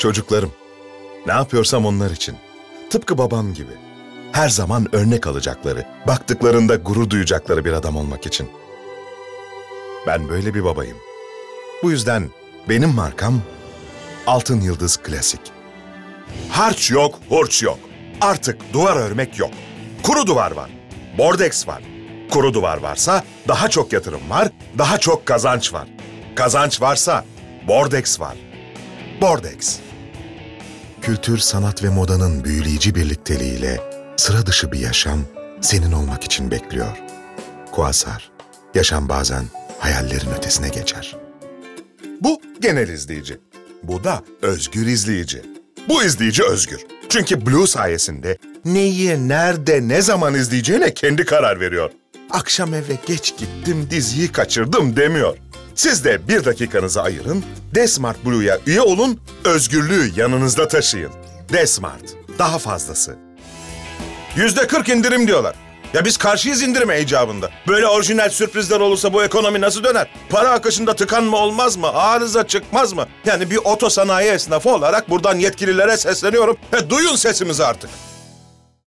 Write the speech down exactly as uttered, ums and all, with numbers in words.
Çocuklarım, ne yapıyorsam onlar için. Tıpkı babam gibi. Her zaman örnek alacakları, baktıklarında gurur duyacakları bir adam olmak için. Ben böyle bir babayım. Bu yüzden benim markam Altın Yıldız Klasik. Harç yok, hurç yok. Artık duvar örmek yok. Kuru duvar var. Bordex var. Kuru duvar varsa daha çok yatırım var, daha çok kazanç var. Kazanç varsa Bordex var. Bordex. Kültür, sanat ve modanın büyüleyici birlikteliğiyle sıra dışı bir yaşam senin olmak için bekliyor. Quasar. Yaşam bazen hayallerin ötesine geçer. Bu genel izleyici. Bu da özgür izleyici. Bu izleyici özgür. Çünkü Blue sayesinde neyi, nerede, ne zaman izleyeceğine kendi karar veriyor. Akşam eve geç gittim, diziyi kaçırdım demiyor. Siz de bir dakikanızı ayırın, D-Smart Blue'ya üye olun, özgürlüğü yanınızda taşıyın. D-Smart, daha fazlası. Yüzde kırk indirim diyorlar. Ya biz karşıyız indirime icabında. Böyle orijinal sürprizler olursa bu ekonomi nasıl döner? Para akışında tıkanma olmaz mı? Arıza çıkmaz mı? Yani bir otosanayi esnafı olarak buradan yetkililere sesleniyorum. He, duyun sesimizi artık.